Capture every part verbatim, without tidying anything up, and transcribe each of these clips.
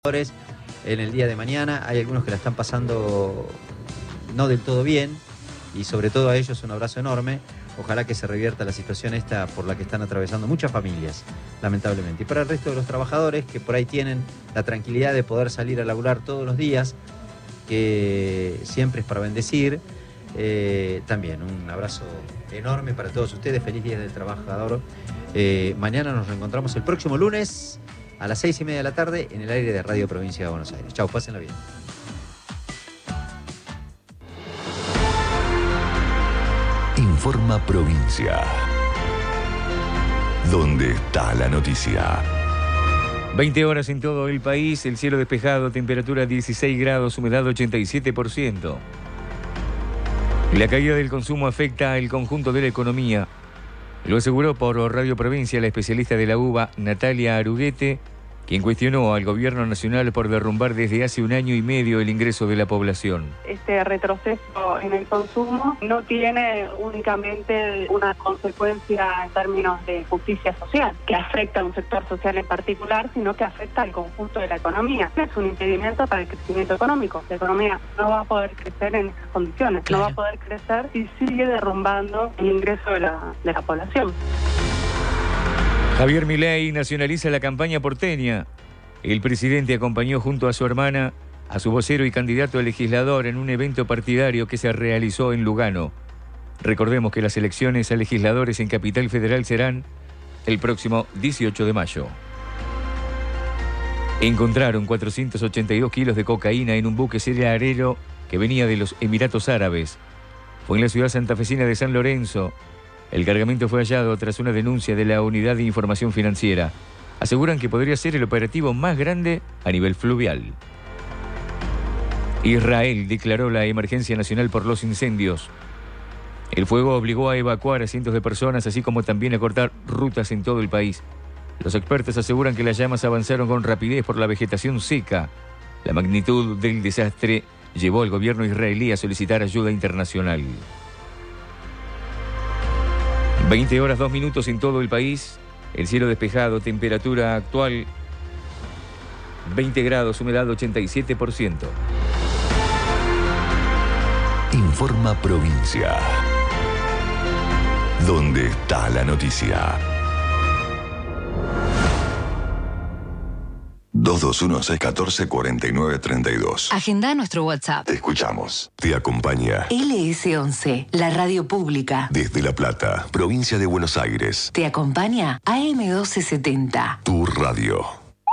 en el día de mañana. Hay algunos que la están pasando no del todo bien y sobre todo a ellos un abrazo enorme. Ojalá que se revierta la situación esta por la que están atravesando muchas familias, lamentablemente. Y para el resto de los trabajadores que por ahí tienen la tranquilidad de poder salir a laburar todos los días, que siempre es para bendecir, eh, también un abrazo enorme para todos ustedes. Feliz Día del Trabajador. Eh, mañana nos reencontramos el próximo lunes a las seis y media de la tarde en el aire de Radio Provincia de Buenos Aires. Chau, pásenla bien. Informa Provincia. ¿Dónde está la noticia? veinte horas en todo el país, el cielo despejado, temperatura dieciséis grados, humedad ochenta y siete por ciento. La caída del consumo afecta al conjunto de la economía. Lo aseguró por Radio Provincia la especialista de la uva, Natalia Aruguete, quien cuestionó al gobierno nacional por derrumbar desde hace un año y medio el ingreso de la población. Este retroceso en el consumo no tiene únicamente una consecuencia en términos de justicia social, que afecta a un sector social en particular, sino que afecta al conjunto de la economía. Es un impedimento para el crecimiento económico. La economía no va a poder crecer en esas condiciones, claro. No va a poder crecer si sigue derrumbando el ingreso de la, de la población. Javier Milei nacionaliza la campaña porteña. El presidente acompañó junto a su hermana a su vocero y candidato a legislador en un evento partidario que se realizó en Lugano. Recordemos que las elecciones a legisladores en Capital Federal serán el próximo dieciocho de mayo. Encontraron cuatrocientos ochenta y dos kilos de cocaína en un buque cerealero que venía de los Emiratos Árabes. Fue en la ciudad santafesina de San Lorenzo. El cargamento fue hallado tras una denuncia de la Unidad de Información Financiera. Aseguran que podría ser el operativo más grande a nivel fluvial. Israel declaró la emergencia nacional por los incendios. El fuego obligó a evacuar a cientos de personas, así como también a cortar rutas en todo el país. Los expertos aseguran que las llamas avanzaron con rapidez por la vegetación seca. La magnitud del desastre llevó al gobierno israelí a solicitar ayuda internacional. veinte horas dos minutos en todo el país, el cielo despejado, temperatura actual veinte grados, humedad ochenta y siete por ciento. Informa Provincia. ¿Dónde está la noticia? dos dos uno seis uno cuatro cuatro nueve tres dos. Agenda nuestro WhatsApp. Te escuchamos. Te acompaña L S once, la radio pública. Desde La Plata, provincia de Buenos Aires. Te acompaña A M doce setenta. Tu radio.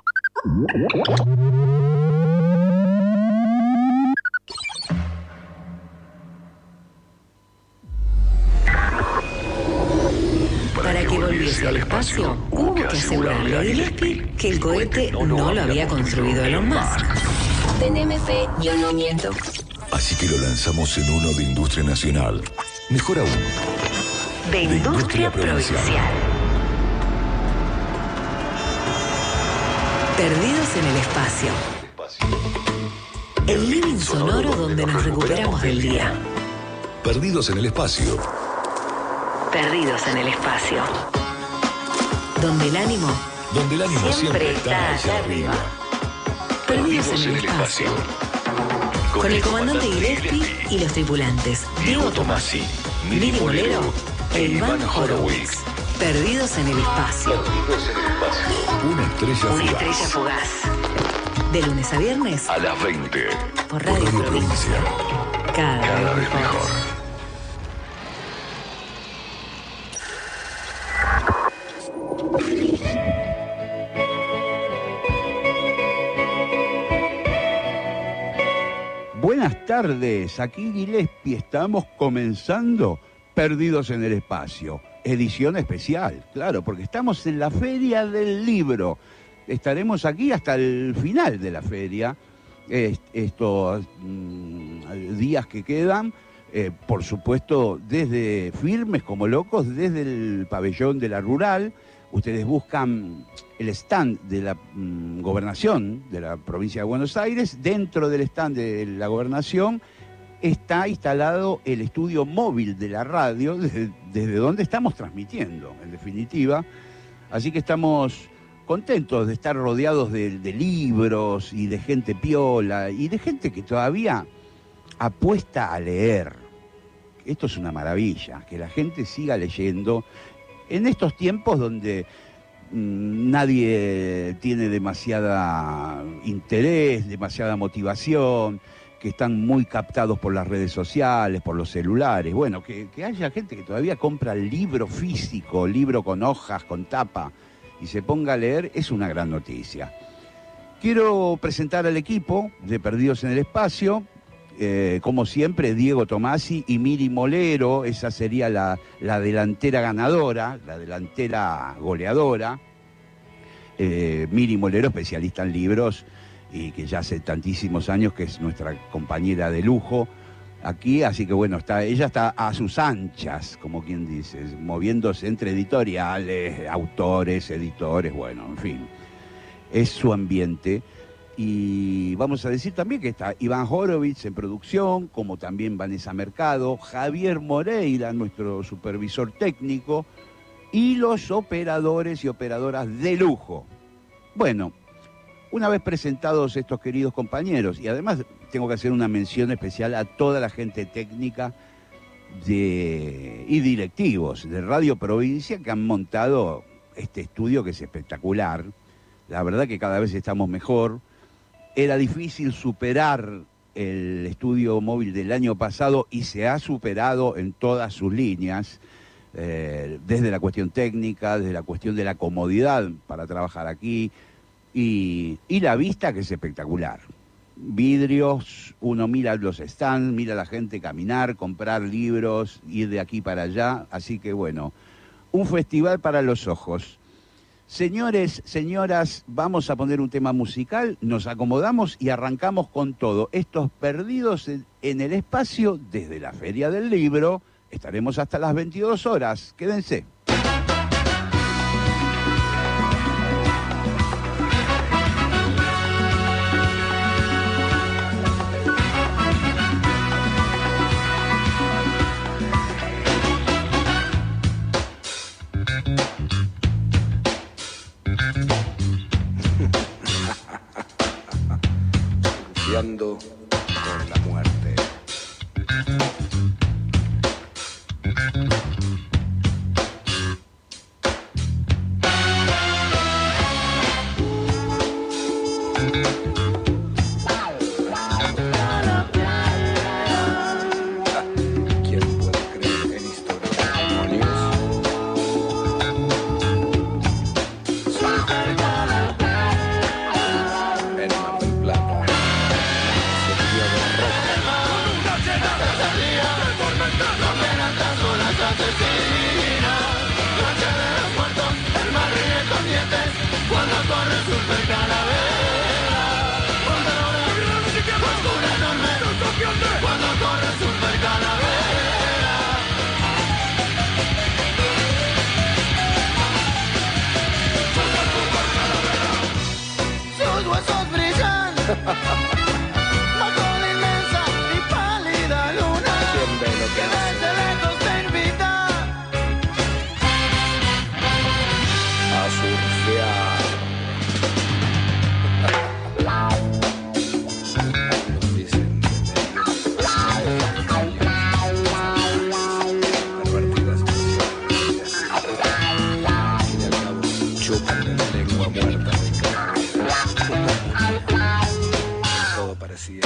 Para que volviese al espacio, hubo que asegurarle a Gillespie que el cohete no lo había construido Elon Musk. Teneme fe, yo no miento. Así que lo lanzamos en uno de Industria Nacional. Mejor aún, De, de Industria, Industria Provincial. Provincial. Perdidos en el espacio. El living sonoro donde nos recuperamos del día. Perdidos en el espacio. Perdidos en el espacio. Donde el ánimo. Donde el ánimo siempre, siempre está allá arriba. Perdidos, Perdidos en el espacio. Con, Con el comandante Gillespie y los tripulantes Diego Tomasi, Mini Bolero e Iván Horowitz. Perdidos en el espacio. Perdidos en el espacio. Una estrella Una fugaz. estrella fugaz. De lunes a viernes. A las veinte. Por Radio, por Radio Provincia. Provincia. Cada, Cada vez mejor. mejor. Buenas tardes, aquí Gillespie, estamos comenzando Perdidos en el Espacio, edición especial, claro, porque estamos en la Feria del Libro. Estaremos aquí hasta el final de la feria, estos mm, días que quedan, eh, por supuesto, desde Firmes como Locos, desde el pabellón de la Rural. Ustedes buscan el stand de la mm, gobernación de la provincia de Buenos Aires. Dentro del stand de la gobernación está instalado el estudio móvil de la radio, desde, desde donde estamos transmitiendo, en definitiva. Así que estamos contentos de estar rodeados de, de libros y de gente piola y de gente que todavía apuesta a leer. Esto es una maravilla, que la gente siga leyendo en estos tiempos donde mmm, nadie tiene demasiada interés, demasiada motivación, que están muy captados por las redes sociales, por los celulares. Bueno, que, que haya gente que todavía compra libro físico, libro con hojas, con tapa, y se ponga a leer, es una gran noticia. Quiero presentar al equipo de Perdidos en el Espacio. Eh, como siempre, Diego Tomasi y Miri Molero, esa sería la, la delantera ganadora, la delantera goleadora. Eh, Miri Molero, especialista en libros, y que ya hace tantísimos años que es nuestra compañera de lujo aquí, así que bueno, está, ella está a sus anchas, como quien dice, moviéndose entre editoriales, autores, editores, bueno, en fin, es su ambiente. Y vamos a decir también que está Iván Horowitz en producción, como también Vanessa Mercado, Javier Moreira, nuestro supervisor técnico, y los operadores y operadoras de lujo. Bueno, una vez presentados estos queridos compañeros, y además tengo que hacer una mención especial a toda la gente técnica de, y directivos de Radio Provincia que han montado este estudio que es espectacular. La verdad que cada vez estamos mejor. Era difícil superar el estudio móvil del año pasado y se ha superado en todas sus líneas, eh, desde la cuestión técnica, desde la cuestión de la comodidad para trabajar aquí y, y la vista que es espectacular. Vidrios, uno mira los stands, mira a la gente caminar, comprar libros, ir de aquí para allá, así que bueno, un festival para los ojos. Señores, señoras, vamos a poner un tema musical, nos acomodamos y arrancamos con todo. Estos Perdidos en, en el Espacio desde la Feria del Libro. Estaremos hasta las veintidós horas. Quédense. Con la muerte. ¿Quién puede creer en historias de demonios? En Mar del Plata. Sus huesos brillan bajo la inmensa y pálida luna que desde lejos te invita A surfear. Nos dicen repartidas expresiones. Al fin y al cabo, chupan la lengua muerta de cara. Todo parecía.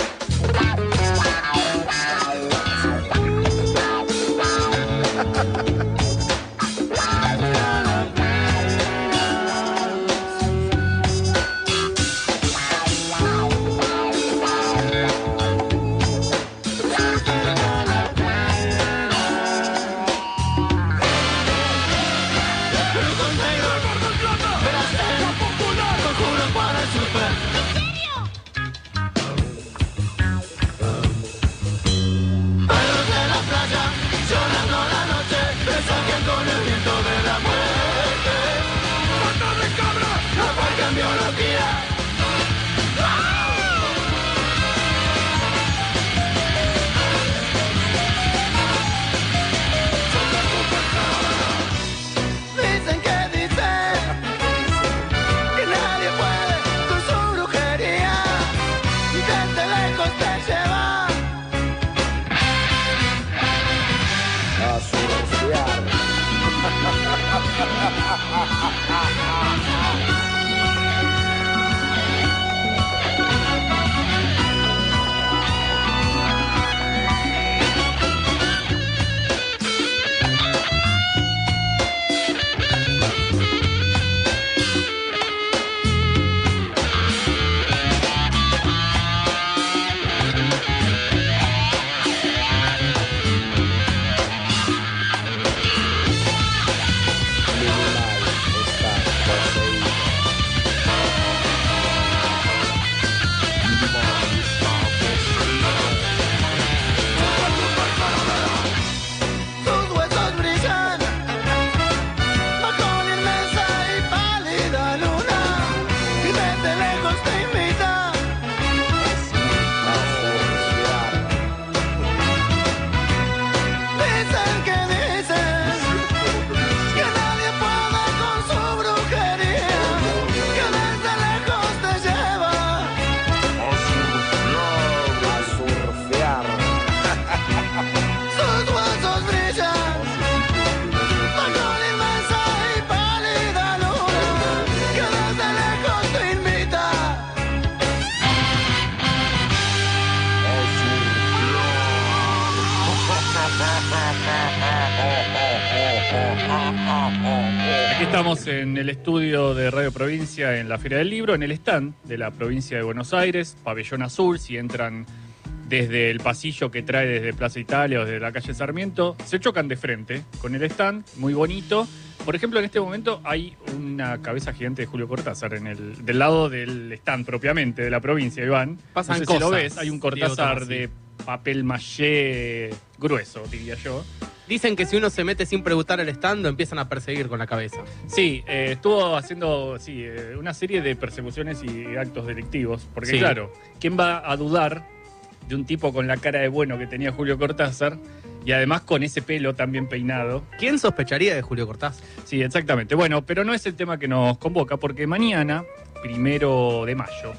Aquí estamos en el estudio de Radio Provincia en la Feria del Libro, en el stand de la provincia de Buenos Aires, Pabellón Azul. Si entran desde el pasillo que trae desde Plaza Italia o desde la calle Sarmiento, se chocan de frente con el stand, muy bonito. Por ejemplo, en este momento hay una cabeza gigante de Julio Cortázar en el del lado del stand propiamente de la provincia, Iván. Pasan no sé cosas. Si lo ves, hay un Cortázar de papel maché grueso, diría yo. Dicen que si uno se mete sin preguntar el stand, lo empiezan a perseguir con la cabeza. Sí, eh, estuvo haciendo sí, eh, una serie de persecuciones y actos delictivos. Porque Sí. claro, ¿quién va a dudar de un tipo con la cara de bueno que tenía Julio Cortázar y además con ese pelo tan bien peinado? ¿Quién sospecharía de Julio Cortázar? Sí, exactamente. Bueno, pero no es el tema que nos convoca, porque mañana, primero de mayo,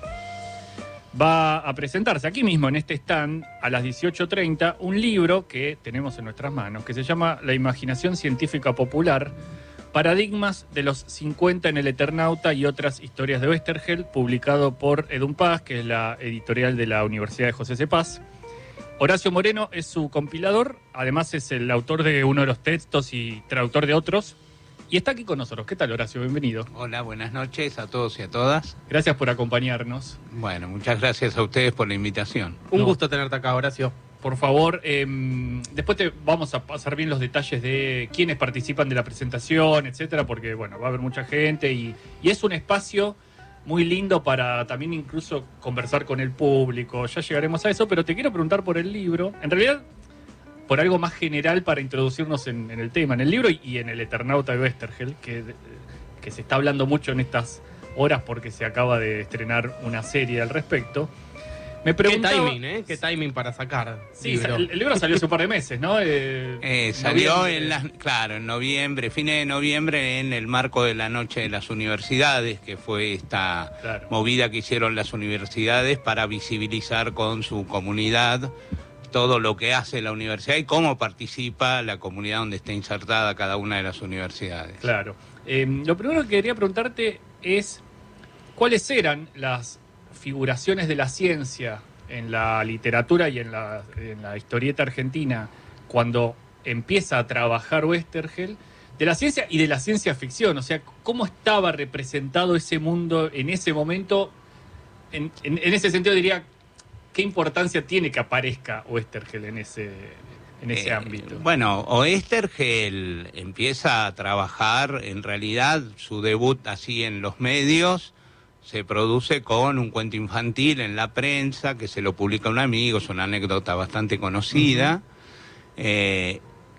va a presentarse aquí mismo en este stand a las dieciocho treinta un libro que tenemos en nuestras manos, que se llama La imaginación científica popular, paradigmas de los cincuenta en el Eternauta y otras historias de Oesterheld, publicado por Edumpaz, que es la editorial de la Universidad de José C. Paz. Horacio Moreno es su compilador, además es el autor de uno de los textos y traductor de otros, y está aquí con nosotros. ¿Qué tal, Horacio? Bienvenido. Hola, buenas noches a todos y a todas. Gracias por acompañarnos. Bueno, muchas gracias a ustedes por la invitación. Un No. gusto tenerte acá, Horacio. Por favor, eh, después te vamos a pasar bien los detalles de quiénes participan de la presentación, etcétera, porque bueno, va a haber mucha gente y, y es un espacio muy lindo para también incluso conversar con el público. Ya llegaremos a eso, pero te quiero preguntar por el libro. En realidad, por algo más general para introducirnos en, en el tema, en el libro y, y en el Eternauta de Oesterheld, que, que se está hablando mucho en estas horas porque se acaba de estrenar una serie al respecto. Me preguntaba... Qué timing, ¿eh? Qué timing para sacar. Sí, libro. el, el libro salió hace un par de meses, ¿no? Eh, Eh, salió noviembre. en las, claro, en noviembre, fines de noviembre, en el marco de la Noche de las Universidades, que fue esta Claro. movida que hicieron las universidades para visibilizar con su comunidad todo lo que hace la universidad y cómo participa la comunidad donde está insertada cada una de las universidades. Claro. Eh, lo primero que quería preguntarte es cuáles eran las figuraciones de la ciencia en la literatura y en la, en la historieta argentina cuando empieza a trabajar Oesterheld, de la ciencia y de la ciencia ficción. O sea, ¿cómo estaba representado ese mundo en ese momento? En, en, en ese sentido diría, ¿qué importancia tiene que aparezca Oesterheld en ese, en ese Eh, ámbito? Bueno, Oesterheld empieza a trabajar, en realidad su debut así en los medios se produce con un cuento infantil en la prensa que se lo publica un amigo, es una anécdota bastante conocida. Uh-huh. eh,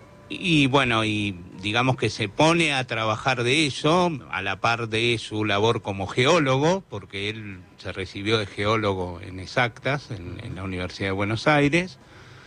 y bueno, y digamos que se pone a trabajar de eso a la par de su labor como geólogo, porque él se recibió de geólogo en Exactas, en, en la Universidad de Buenos Aires,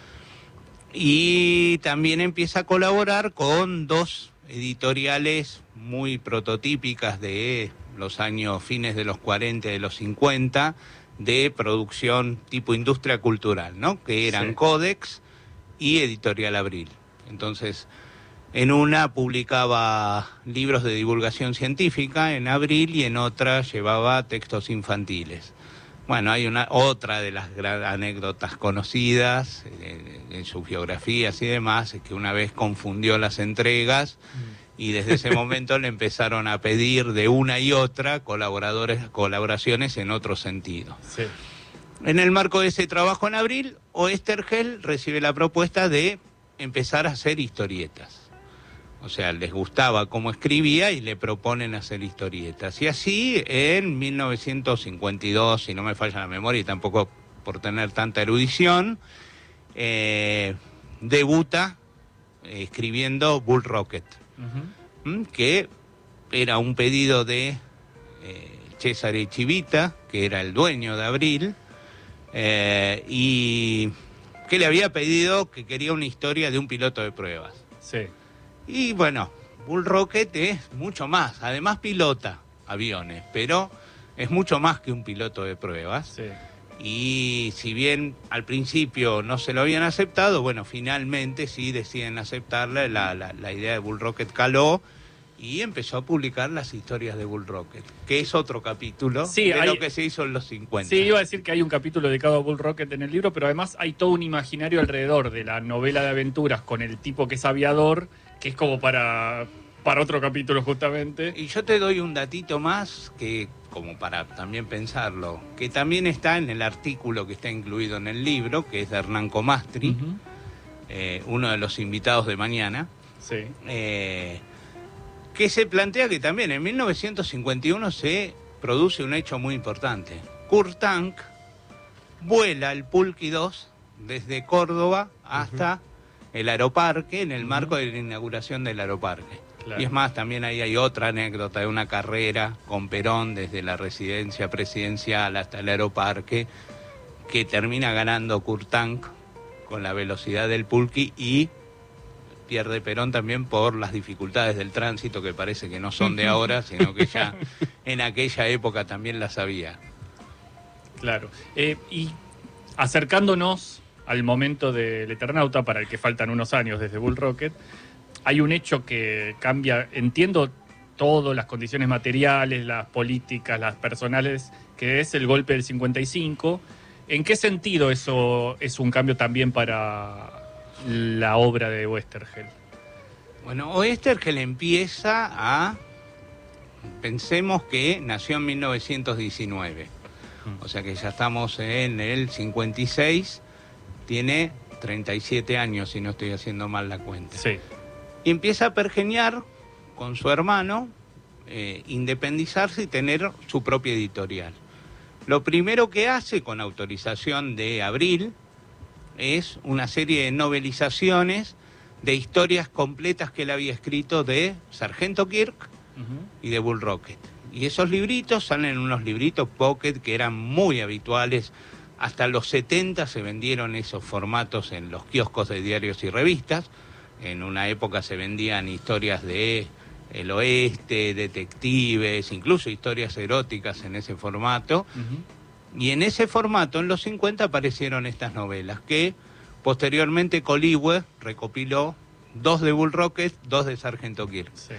y también empieza a colaborar con dos editoriales muy prototípicas de los años fines de los cuarenta y de los cincuenta, de producción tipo industria cultural, ¿no? Que eran sí. Codex y Editorial Abril. Entonces, en una publicaba libros de divulgación científica en Abril y en otra llevaba textos infantiles. Bueno, hay una otra de las gran anécdotas conocidas eh, en sus biografías y demás, es que una vez confundió las entregas y desde ese momento le empezaron a pedir de una y otra colaboradores, colaboraciones en otro sentido. Sí. En el marco de ese trabajo en Abril, Oesterheld recibe la propuesta de empezar a hacer historietas. O sea, les gustaba cómo escribía y le proponen hacer historietas. Y así, en mil novecientos cincuenta y dos, si no me falla la memoria y tampoco por tener tanta erudición, eh, debuta eh, escribiendo Bull Rocket, uh-huh. que era un pedido de eh, Cesare Chivita, que era el dueño de Abril, eh, y que le había pedido que quería una historia de un piloto de pruebas. Sí. Y bueno, Bull Rocket es mucho más, además pilota aviones, pero es mucho más que un piloto de pruebas. Sí. Y si bien al principio no se lo habían aceptado, bueno, finalmente sí deciden aceptarla, la, la, la idea de Bull Rocket caló y empezó a publicar las historias de Bull Rocket, que es otro capítulo sí, de hay... lo que se hizo en los cincuenta. Sí, iba a decir que hay un capítulo dedicado a Bull Rocket en el libro, pero además hay todo un imaginario alrededor de la novela de aventuras con el tipo que es aviador, que es como para, para otro capítulo justamente. Y yo te doy un datito más que, como para también pensarlo, que también está en el artículo que está incluido en el libro, que es de Hernán Comastri, uh-huh. eh, uno de los invitados de mañana, sí. eh, que se plantea que también en mil novecientos cincuenta y uno se produce un hecho muy importante. Kurt Tank vuela el Pulqui dos desde Córdoba hasta uh-huh. el Aeroparque, en el uh-huh. marco de la inauguración del Aeroparque. Claro. Y es más, también ahí hay otra anécdota de una carrera con Perón desde la residencia presidencial hasta el Aeroparque, que termina ganando Kurt Tank con la velocidad del Pulqui y pierde Perón también por las dificultades del tránsito, que parece que no son de ahora, sino que ya en aquella época también las había. Claro. Eh, y acercándonos al momento del Eternauta, para el que faltan unos años desde Bull Rocket, hay un hecho que cambia, entiendo todo, las condiciones materiales, las políticas, las personales, que es el golpe del cincuenta y cinco. ¿En qué sentido eso es un cambio también para la obra de Oesterheld? Bueno, Oesterheld empieza a... Pensemos que nació en mil novecientos diecinueve, mm. o sea que ya estamos en el cincuenta y seis, tiene treinta y siete años, si no estoy haciendo mal la cuenta. Sí. Y empieza a pergeñar con su hermano, eh, independizarse y tener su propia editorial. Lo primero que hace, con autorización de Abril, es una serie de novelizaciones de historias completas que él había escrito de Sargento Kirk uh-huh. y de Bull Rocket. Y esos libritos salen unos libritos pocket que eran muy habituales. Hasta los setenta se vendieron esos formatos en los kioscos de diarios y revistas. En una época se vendían historias de el oeste, detectives, incluso historias eróticas en ese formato. Uh-huh. Y en ese formato, en los cincuenta, aparecieron estas novelas que posteriormente Coligüe recopiló, dos de Bull Rocket, dos de Sargento Kirk. Sí.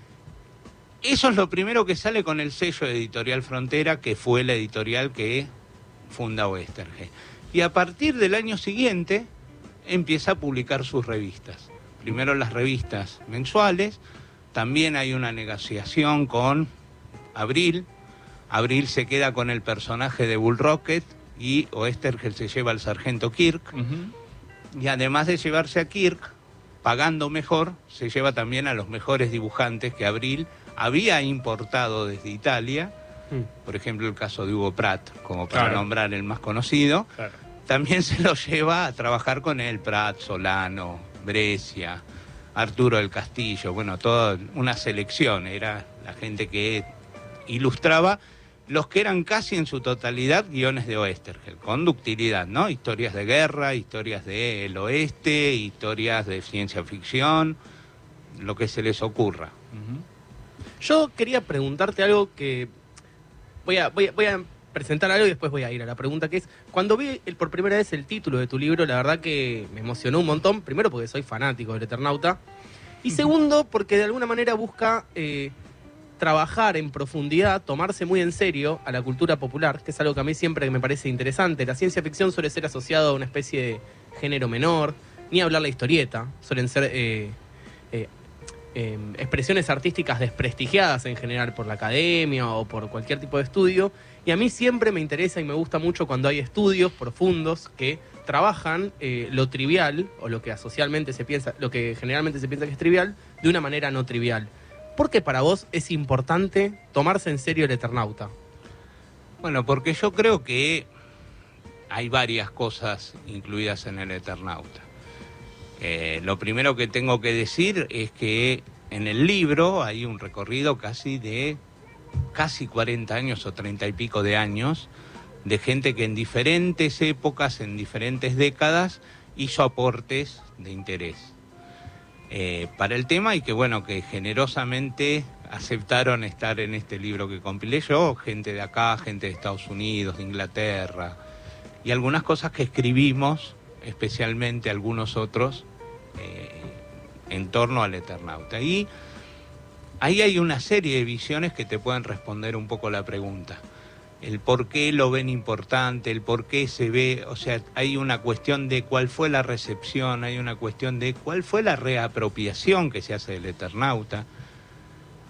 Eso es lo primero que sale con el sello de Editorial Frontera, que fue la editorial que funda Oesterheld. Y a partir del año siguiente empieza a publicar sus revistas. Primero las revistas mensuales, también hay una negociación con Abril. Abril se queda con el personaje de Bull Rocket y Oesterheld se lleva al Sargento Kirk. Uh-huh. Y además de llevarse a Kirk, pagando mejor, se lleva también a los mejores dibujantes que Abril había importado desde Italia. Uh-huh. Por ejemplo, el caso de Hugo Pratt, como para claro. nombrar el más conocido. Claro. También se lo lleva a trabajar con él, Pratt, Solano, Brescia, Arturo del Castillo, bueno, toda una selección, era la gente que ilustraba los que eran casi en su totalidad guiones de Oesterheld, con ductilidad, ¿no? Historias de guerra, historias del oeste, historias de ciencia ficción, lo que se les ocurra. Uh-huh. Yo quería preguntarte algo que... Voy a, voy a, voy a presentar algo y después voy a ir a la pregunta, que es, cuando vi el, por primera vez el título de tu libro, la verdad que me emocionó un montón, primero porque soy fanático del Eternauta, y segundo porque de alguna manera busca eh, trabajar en profundidad, tomarse muy en serio a la cultura popular, que es algo que a mí siempre me parece interesante. La ciencia ficción suele ser asociada a una especie de género menor, ni hablar la historieta, suelen ser eh, eh, eh, expresiones artísticas desprestigiadas en general por la academia o por cualquier tipo de estudio. Y a mí siempre me interesa y me gusta mucho cuando hay estudios profundos que trabajan eh, lo trivial, o lo que socialmente se piensa, lo que generalmente se piensa que es trivial, de una manera no trivial. ¿Por qué para vos es importante tomarse en serio el Eternauta? Bueno, porque yo creo que hay varias cosas incluidas en el Eternauta. Eh, lo primero que tengo que decir es que en el libro hay un recorrido casi de casi cuarenta años o treinta y pico de años de gente que en diferentes épocas, en diferentes décadas, hizo aportes de interés eh, para el tema y que, bueno, que generosamente aceptaron estar en este libro que compilé yo, gente de acá, gente de Estados Unidos, de Inglaterra, y algunas cosas que escribimos, especialmente algunos otros, eh, en torno al Eternauta. Y ahí hay una serie de visiones que te pueden responder un poco la pregunta. El por qué lo ven importante, el por qué se ve, o sea, hay una cuestión de cuál fue la recepción, hay una cuestión de cuál fue la reapropiación que se hace del Eternauta.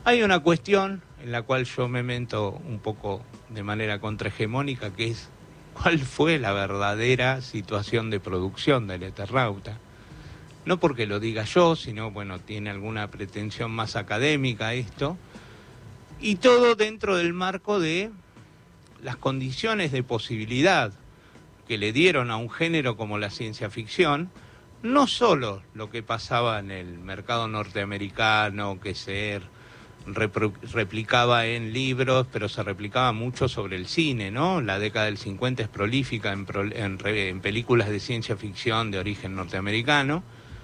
Hay una cuestión en la cual yo me meto un poco de manera contrahegemónica, que es cuál fue la verdadera situación de producción del Eternauta. No porque lo diga yo, sino, bueno, tiene alguna pretensión más académica esto, y todo dentro del marco de las condiciones de posibilidad que le dieron a un género como la ciencia ficción, no solo lo que pasaba en el mercado norteamericano, que se repro- replicaba en libros, pero se replicaba mucho sobre el cine, ¿no? La década del cincuenta es prolífica en, pro- en, re- en películas de ciencia ficción de origen norteamericano,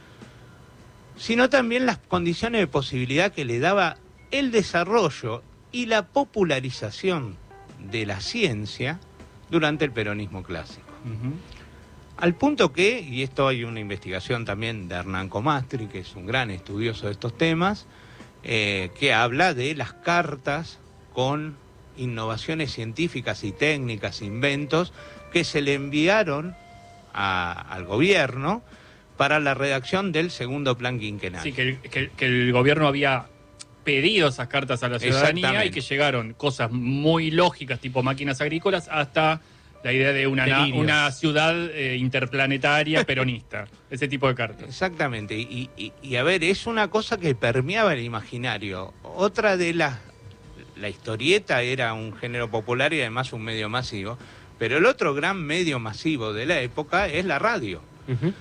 sino también las condiciones de posibilidad que le daba el desarrollo y la popularización de la ciencia durante el peronismo clásico. Uh-huh. Al punto que, y esto hay una investigación también de Hernán Comastri, que es un gran estudioso de estos temas, eh, que habla de las cartas con innovaciones científicas y técnicas, inventos, que se le enviaron a, al gobierno para la redacción del segundo plan quinquenal. Sí, que el, que, que el gobierno había pedido esas cartas a la ciudadanía y que llegaron cosas muy lógicas, tipo máquinas agrícolas, hasta la idea de una, na, una ciudad eh, interplanetaria peronista, ese tipo de cartas. Exactamente, y, y, y a ver, es una cosa que permeaba el imaginario. Otra de las... La historieta era un género popular y además un medio masivo, pero el otro gran medio masivo de la época es la radio. Uh-huh.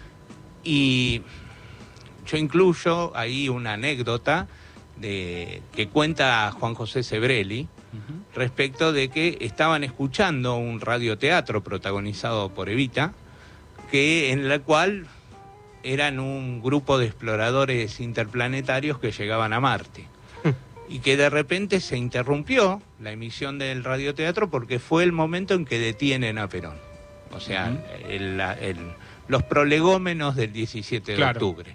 Y yo incluyo ahí una anécdota de que cuenta Juan José Sebrelli, uh-huh, respecto de que estaban escuchando un radioteatro protagonizado por Evita, que en la cual eran un grupo de exploradores interplanetarios que llegaban a Marte. Y que de repente se interrumpió la emisión del radioteatro porque fue el momento en que detienen a Perón. O sea, uh-huh, el, el, los prolegómenos del diecisiete de claro. octubre.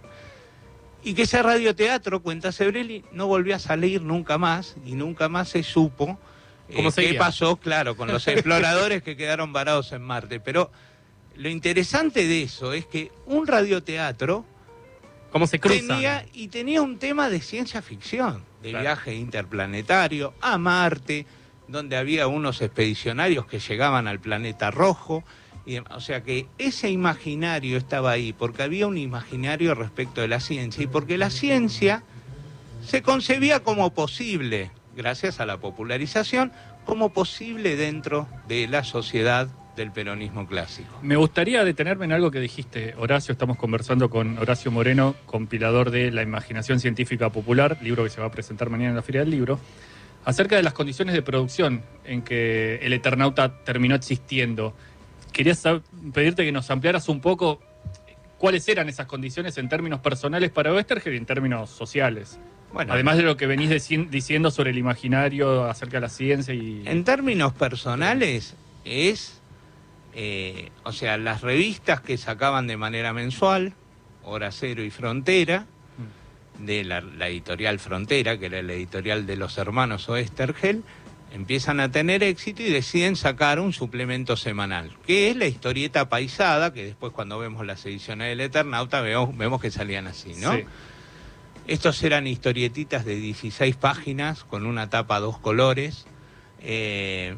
Y que ese radioteatro, cuenta Sebrelli, no volvió a salir nunca más, y nunca más se supo eh, qué pasó, claro, con los exploradores que quedaron varados en Marte. Pero lo interesante de eso es que un radioteatro ¿cómo se cruzan? tenía, y tenía un tema de ciencia ficción, de claro. viaje interplanetario a Marte, donde había unos expedicionarios que llegaban al planeta rojo. Y, o sea que ese imaginario estaba ahí, porque había un imaginario respecto de la ciencia, y porque la ciencia se concebía como posible, gracias a la popularización, como posible dentro de la sociedad del peronismo clásico. Me gustaría detenerme en algo que dijiste, Horacio. Estamos conversando con Horacio Moreno, compilador de La Imaginación Científica Popular, libro que se va a presentar mañana en la Feria del Libro, acerca de las condiciones de producción en que el Eternauta terminó existiendo. Quería saber, pedirte que nos ampliaras un poco cuáles eran esas condiciones en términos personales para Oesterheld y en términos sociales. Bueno, además de lo que venís deci- diciendo sobre el imaginario acerca de la ciencia y... En términos personales es, eh, o sea, las revistas que sacaban de manera mensual, Hora Cero y Frontera, de la, la editorial Frontera, que era la editorial de los hermanos Oesterheld, empiezan a tener éxito y deciden sacar un suplemento semanal, que es la historieta paisada, que después cuando vemos las ediciones del Eternauta vemos, vemos que salían así, ¿no? Sí. Estos eran historietitas de dieciséis páginas, con una tapa a dos colores, eh,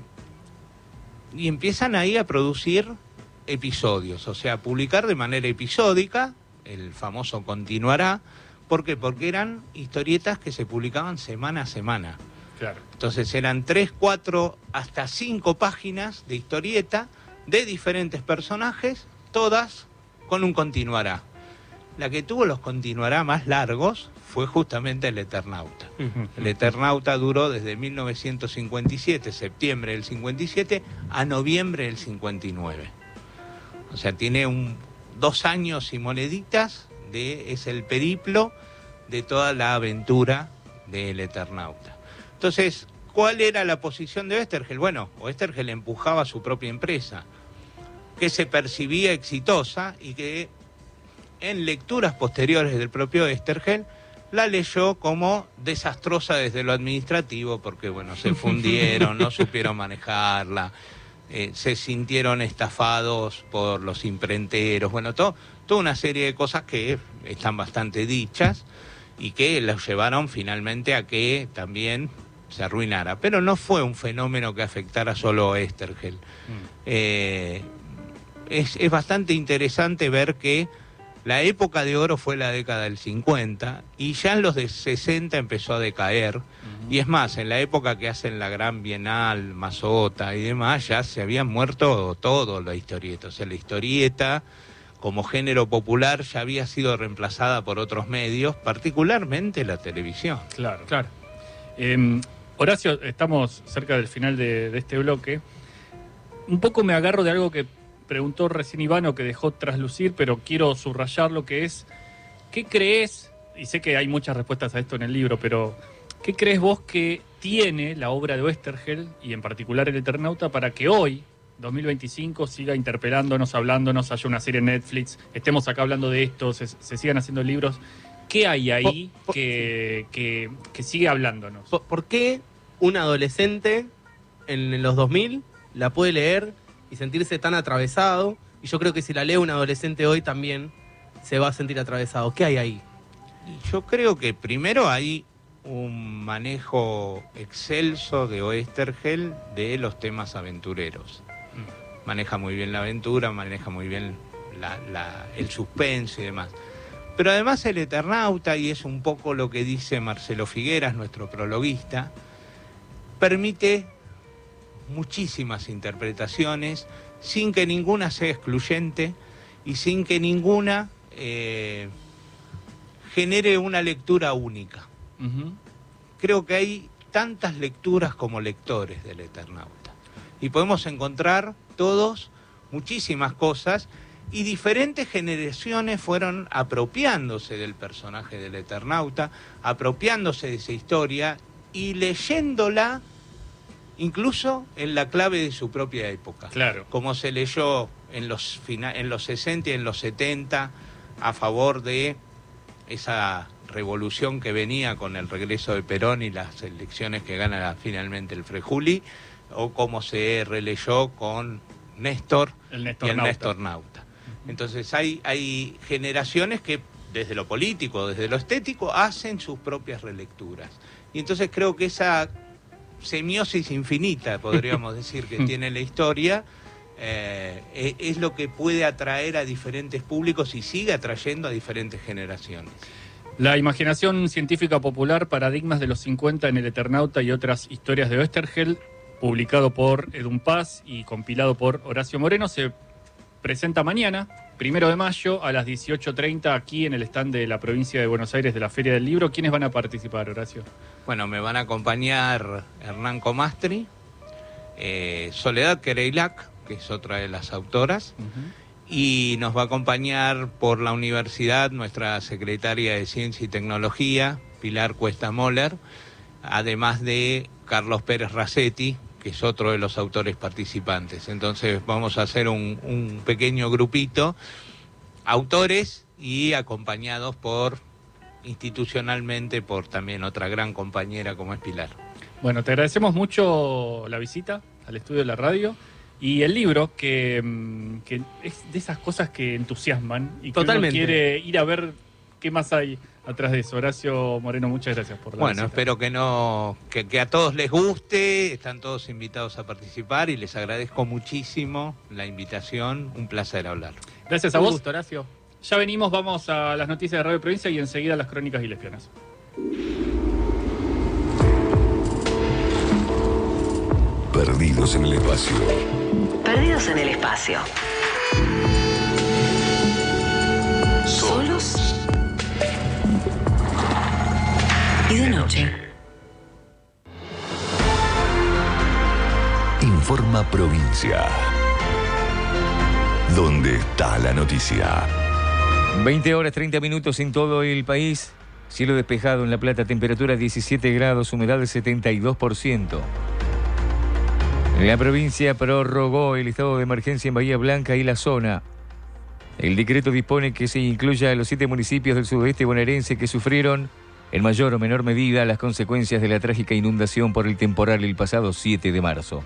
y empiezan ahí a producir episodios, o sea, a publicar de manera episódica, el famoso continuará. ¿Por qué? Porque eran historietas que se publicaban semana a semana. Claro. Entonces eran tres, cuatro, hasta cinco páginas de historieta de diferentes personajes, todas con un continuará. La que tuvo los continuará más largos fue justamente el Eternauta. Uh-huh. El Eternauta duró desde mil novecientos cincuenta y siete, septiembre del cincuenta y siete, a noviembre del cincuenta y nueve. O sea, tiene un, dos años y moneditas, de, es el periplo de toda la aventura del Eternauta. Entonces, ¿cuál era la posición de Oesterheld? Bueno, Oesterheld empujaba a su propia empresa, que se percibía exitosa y que en lecturas posteriores del propio Oesterheld la leyó como desastrosa desde lo administrativo, porque bueno, se fundieron, no supieron manejarla, eh, se sintieron estafados por los imprenteros, bueno, todo, toda una serie de cosas que están bastante dichas. y que los llevaron finalmente a que también se arruinara. Pero no fue un fenómeno que afectara solo a Oesterheld. Mm. Eh, es, es bastante interesante ver que la época de oro fue la década del cincuenta y ya en los de sesenta empezó a decaer. Uh-huh. Y es más, en la época que hacen la Gran Bienal, Mazota y demás, ya se habían muerto todos los historietas. O sea, la historieta como género popular ya había sido reemplazada por otros medios, particularmente la televisión. Claro, claro. Eh, Horacio, estamos cerca del final de, de este bloque. Un poco me agarro de algo que preguntó recién Ivano, que dejó traslucir, pero quiero subrayar lo que es, ¿qué crees? Y sé que hay muchas respuestas a esto en el libro, pero ¿qué crees vos que tiene la obra de Oesterheld, y en particular El Eternauta, para que hoy, dos mil veinticinco, siga interpelándonos, hablándonos, haya una serie en Netflix, estemos acá hablando de esto, se, se sigan haciendo libros? ¿Qué hay ahí por, por, que, que, que sigue hablándonos? ¿Por, ¿Por qué un adolescente en los dos mil la puede leer y sentirse tan atravesado? Y yo creo que si la lee un adolescente hoy también se va a sentir atravesado. ¿Qué hay ahí? Yo creo que primero hay un manejo excelso de Oesterheld de los temas aventureros. Mm. Maneja muy bien la aventura, maneja muy bien la, la, el suspense y demás. Pero además El Eternauta, y es un poco lo que dice Marcelo Figueras, nuestro prologuista, permite muchísimas interpretaciones sin que ninguna sea excluyente y sin que ninguna eh, genere una lectura única. Uh-huh. Creo que hay tantas lecturas como lectores del Eternauta y podemos encontrar todos muchísimas cosas, y diferentes generaciones fueron apropiándose del personaje del Eternauta, apropiándose de esa historia y leyéndola incluso en la clave de su propia época. Claro. Como se leyó en los, en los sesenta y en los setenta a favor de esa revolución que venía con el regreso de Perón y las elecciones que gana finalmente el Frejuli, o como se releyó con Néstor, el Néstor y el Nauta. Néstor Nauta. Entonces hay, hay generaciones que desde lo político, desde lo estético, hacen sus propias relecturas. Y entonces creo que esa semiosis infinita, podríamos decir, que tiene la historia, eh, es lo que puede atraer a diferentes públicos y sigue atrayendo a diferentes generaciones. La imaginación científica popular, paradigmas de los cincuenta en El Eternauta y otras historias de Oesterheld, publicado por Edun Paz y compilado por Horacio Moreno, se presenta mañana, primero de mayo, a las dieciocho treinta, aquí en el stand de la provincia de Buenos Aires de la Feria del Libro. ¿Quiénes van a participar, Horacio? Bueno, me van a acompañar Hernán Comastri, eh, Soledad Kereilac, que es otra de las autoras, uh-huh. y nos va a acompañar por la universidad nuestra secretaria de Ciencia y Tecnología, Pilar Cuesta Moller, además de Carlos Pérez Racetti, que es otro de los autores participantes. Entonces vamos a hacer un, un pequeño grupito, autores y acompañados por, institucionalmente, por también otra gran compañera como es Pilar. Bueno, te agradecemos mucho la visita al estudio de la radio y el libro, que, que es de esas cosas que entusiasman y que Totalmente. uno quiere ir a ver qué más hay atrás de eso. Horacio Moreno, muchas gracias por la Bueno, visita. espero que no que, que a todos les guste, están todos invitados a participar y les agradezco muchísimo la invitación, un placer hablar. Gracias a Un vos. gusto, Horacio. Ya venimos, vamos a las noticias de Radio Provincia y enseguida las crónicas y lesbianas. Perdidos en el espacio. Perdidos en el espacio. Solos y de noche. Informa Provincia. ¿Dónde está la noticia? veinte horas treinta minutos en todo el país. Cielo despejado en La Plata, temperatura diecisiete grados, humedad del setenta y dos por ciento. La provincia prorrogó el estado de emergencia en Bahía Blanca y la zona. El decreto dispone que se incluya a los siete municipios del sudeste bonaerense que sufrieron, en mayor o menor medida, las consecuencias de la trágica inundación por el temporal el pasado siete de marzo.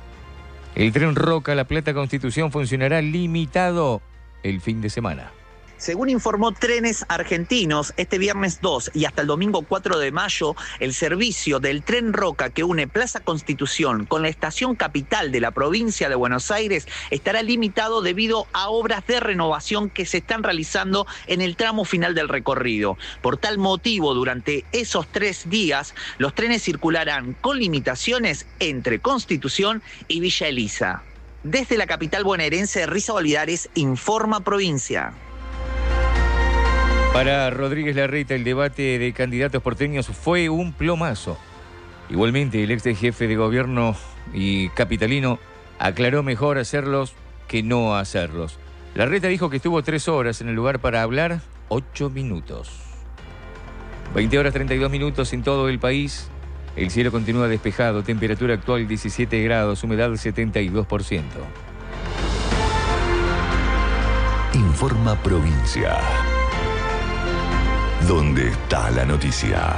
El tren Roca La Plata Constitución funcionará limitado el fin de semana. Según informó Trenes Argentinos, este viernes dos y hasta el domingo cuatro de mayo, el servicio del Tren Roca que une Plaza Constitución con la estación capital de la provincia de Buenos Aires estará limitado debido a obras de renovación que se están realizando en el tramo final del recorrido. Por tal motivo, durante esos tres días, los trenes circularán con limitaciones entre Constitución y Villa Elisa. Desde la capital bonaerense, Risa Olivares, informa Provincia. Para Rodríguez Larreta, el debate de candidatos porteños fue un plomazo. Igualmente, el ex jefe de gobierno y capitalino aclaró mejor hacerlos que no hacerlos. Larreta dijo que estuvo tres horas en el lugar para hablar ocho minutos. veinte horas treinta y dos minutos en todo el país. El cielo continúa despejado, temperatura actual diecisiete grados, humedad setenta y dos por ciento. Informa Provincia. ¿Dónde está la noticia?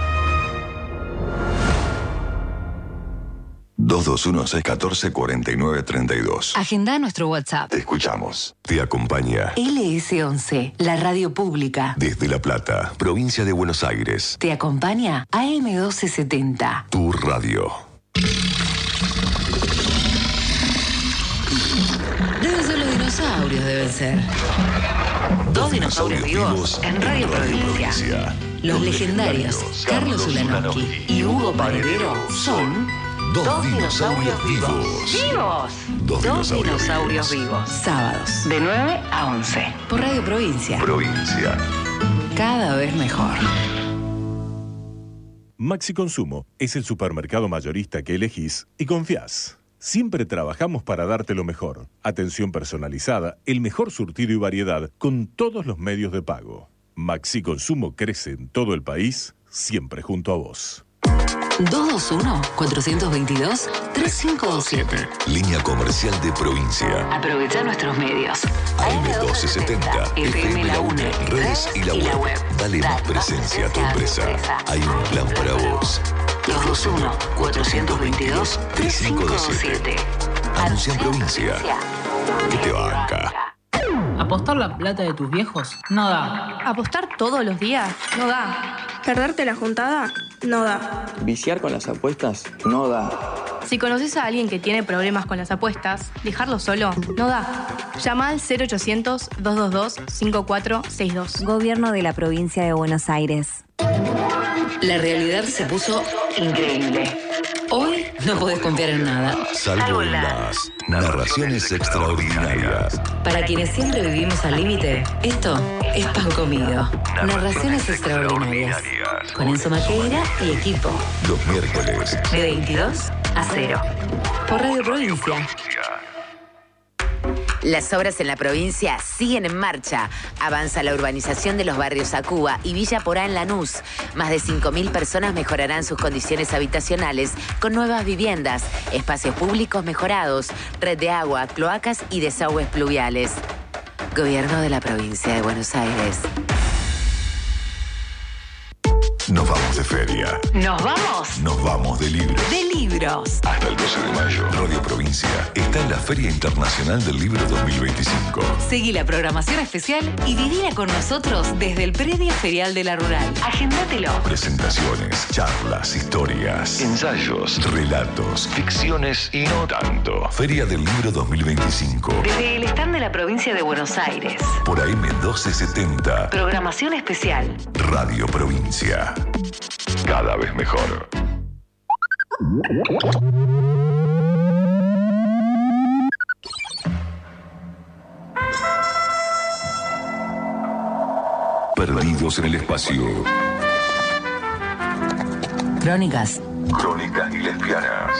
dos dos uno seis uno cuatro cuatro nueve tres dos. Agenda nuestro WhatsApp. Te escuchamos. Te acompaña L S once, la radio pública. desde La Plata, provincia de Buenos Aires. Te acompaña A M doce setenta. Tu radio. Deben ser los dinosaurios, deben ser. Dos dinosaurios vivos en Radio Provincia. Los legendarios Carlos Ulanowski y Hugo Paredero son Dos dinosaurios vivos. ¡Vivos! Dos Dos dinosaurios dinosaurios vivos. Sábados, de nueve a once. Por Radio Provincia. Provincia. Cada vez mejor. Maxi Consumo es el supermercado mayorista que elegís y confías. Siempre trabajamos para darte lo mejor. Atención personalizada, el mejor surtido y variedad con todos los medios de pago. Maxi Consumo crece en todo el país, siempre junto a vos. dos dos uno, cuatro dos dos, tres cinco dos siete. Línea comercial de Provincia. Aprovecha nuestros medios. A M doce setenta, F M La UNE, redes y la web. Dale más presencia a tu empresa. Hay un plan para vos. dos dos uno, cuatro dos dos, tres cinco dos siete. Anuncia en Provincia. Que te banca. ¿Apostar la plata de tus viejos? No da. ¿Apostar todos los días? No da. ¿Perderte la juntada? No da. ¿Viciar con las apuestas? No da. Si conoces a alguien que tiene problemas con las apuestas, dejarlo solo no da. Llama al cero ochocientos, dos dos dos, cinco cuatro seis dos. Gobierno de la Provincia de Buenos Aires. La realidad se puso increíble. Hoy no podés confiar en nada. Salvo en las narraciones extraordinarias. Para quienes siempre vivimos al límite, esto es pan comido. Narraciones extraordinarias. Con Enzo Maqueira y equipo. Los miércoles. De veintidós a cero. Por Radio Provincia. Las obras en la provincia siguen en marcha. Avanza la urbanización de los barrios Acuba y Villa Porá en Lanús. Más de cinco mil personas mejorarán sus condiciones habitacionales con nuevas viviendas, espacios públicos mejorados, red de agua, cloacas y desagües pluviales. Gobierno de la Provincia de Buenos Aires. Nos vamos de feria. ¿Nos vamos? Nos vamos de libros. De libros. Hasta el doce de mayo, Radio Provincia está en la Feria Internacional del Libro dos mil veinticinco. Seguí la programación especial y vivila con nosotros desde el Predio Ferial de la Rural. Agéndatelo. Presentaciones, charlas, historias, ensayos, relatos, ficciones y no tanto. Feria del Libro dos mil veinticinco. Desde el stand de la Provincia de Buenos Aires. Por A M doce setenta. Programación especial. Radio Provincia. Cada vez mejor. Perdidos en el espacio. Crónicas. Crónicas y lesbianas.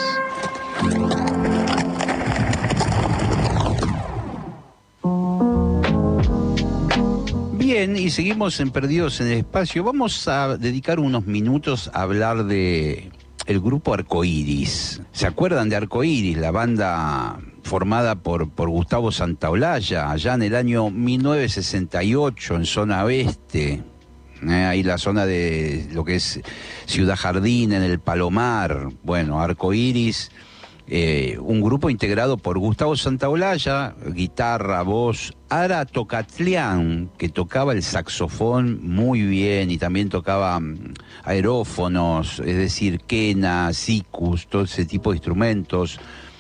Bien, y seguimos en Perdidos en el Espacio. Vamos a dedicar unos minutos a hablar de el grupo Arcoiris. ¿Se acuerdan de Arcoiris, la banda formada por, por Gustavo Santaolalla, allá en el año mil novecientos sesenta y ocho, en zona oeste? Eh, ahí la zona de lo que es Ciudad Jardín, en el Palomar. Bueno, Arcoiris, eh, un grupo integrado por Gustavo Santaolalla, guitarra, voz, Ara Tocatlián, que tocaba el saxofón muy bien y también tocaba um, aerófonos, es decir, quena, sikus, todo ese tipo de instrumentos.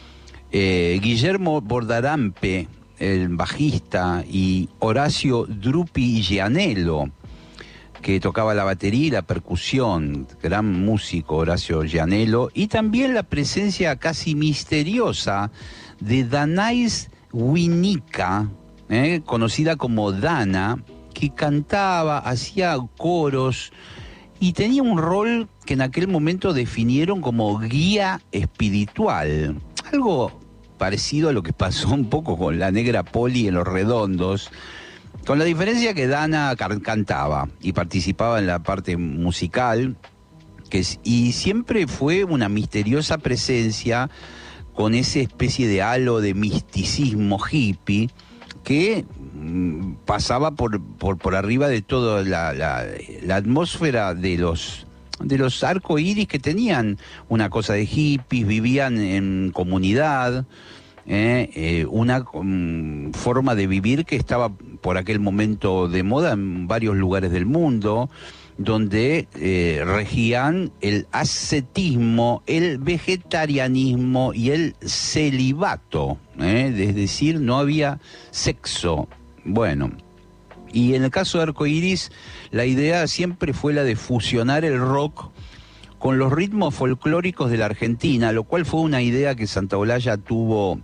Eh, Guillermo Bordarampe, el bajista, y Horacio Drupi Gianello, que tocaba la batería y la percusión, gran músico Horacio Gianello, y también la presencia casi misteriosa de Danais Winica, eh, conocida como Dana, que cantaba, hacía coros y tenía un rol que en aquel momento definieron como guía espiritual, algo parecido a lo que pasó un poco con la Negra Poli en Los Redondos, con la diferencia que Dana cantaba y participaba en la parte musical, que es, y siempre fue una misteriosa presencia con esa especie de halo de misticismo hippie que mm, pasaba por, por, por arriba de toda la, la, la atmósfera de los, de los arcoíris, que tenían una cosa de hippies, vivían en comunidad, eh, eh, una um, forma de vivir que estaba por aquel momento de moda en varios lugares del mundo, donde eh, regían el ascetismo, el vegetarianismo y el celibato, ¿eh? Es decir, no había sexo. Bueno, y en el caso de Arcoiris, la idea siempre fue la de fusionar el rock con los ritmos folclóricos de la Argentina, lo cual fue una idea que Santaolalla tuvo